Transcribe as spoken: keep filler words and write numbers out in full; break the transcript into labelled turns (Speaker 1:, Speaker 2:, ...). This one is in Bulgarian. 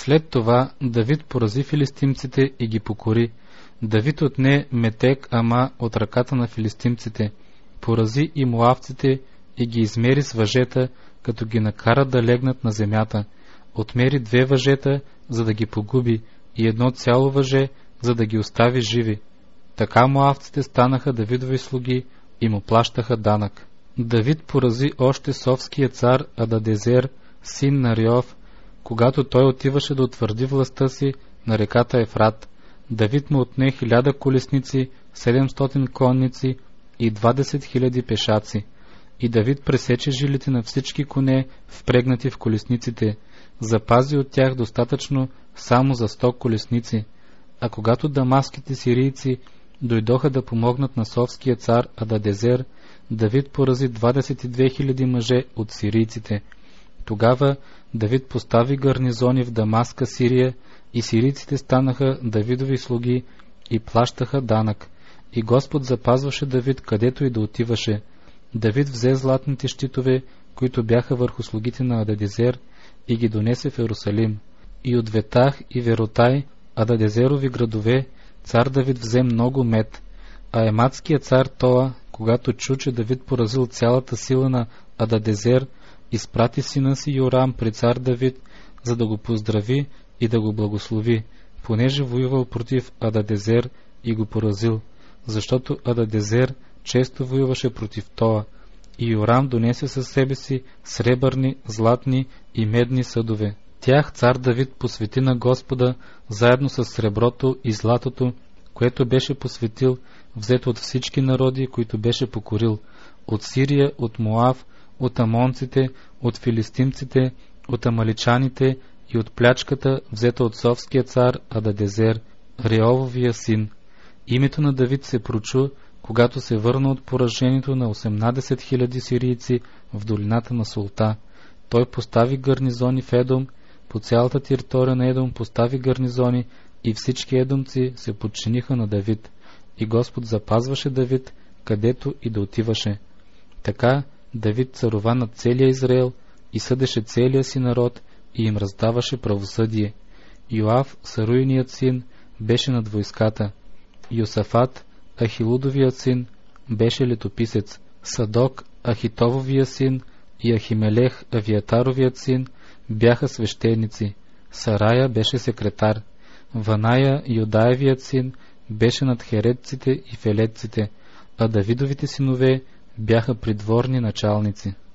Speaker 1: След това Давид порази филистимците и ги покори. Давид отне Метек Ама от ръката на филистимците, порази и моавците и ги измери с въжета, като ги накара да легнат на земята. Отмери две въжета, за да ги погуби, и едно цяло въже, за да ги остави живи. Така моавците станаха Давидови слуги и му плащаха данък. Давид порази още совския цар Ададезер, син на Риов, когато той отиваше да утвърди властта си на реката Ефрат. Давид му отне хиляда колесници, седемстотин конници и двадесет хиляди пешаци. И Давид пресече жилите на всички коне, впрегнати в колесниците, запази от тях достатъчно само за сто колесници. А когато дамаските сирийци дойдоха да помогнат на совския цар Ададезер, Давид порази двадесет и две хиляди мъже от сирийците. Тогава Давид постави гарнизони в Дамаска, Сирия, и сирийците станаха Давидови слуги и плащаха данък. И Господ запазваше Давид където и да отиваше. Давид взе златните щитове, които бяха върху слугите на Ададезер, и ги донесе в Иерусалим. И от Ветах и Веротай, Ададезерови градове, цар Давид взе много мед. А ематският цар Тоа, когато чу, че Давид поразил цялата сила на Ададезер, изпрати сина си Йорам при цар Давид, за да го поздрави и да го благослови, понеже воювал против Ададезер и го поразил, защото Ададезер често воюваше против Тоа. И Йорам донесе със себе си сребърни, златни и медни съдове. Тях цар Давид посвети на Господа, заедно с среброто и златото, което беше посветил, взето от всички народи, които беше покорил, от Сирия, от Моав, от амонците, от филистимците, от амаличаните и от плячката, взета от совския цар Ададезер, Реововия син. Името на Давид се прочу, когато се върна от поражението на осемнадесет хиляди сирийци в долината на Султа. Той постави гарнизони в Едом, по цялата територия на Едом постави гарнизони, и всички едомци се подчиниха на Давид. И Господ запазваше Давид, където и да отиваше. Така Давид царува над целия Израел и съдеше целия си народ и им раздаваше правосъдие. Йоав, Саруиният син, беше над войската. Йосафат, Ахилудовият син, беше летописец. Садок, Ахитововия син, и Ахимелех, Авиатаровият син, бяха свещеници. Сарая беше секретар. Ваная, Юдаевият син, беше над херетците и фелетците, а Давидовите синове бяха придворни началници.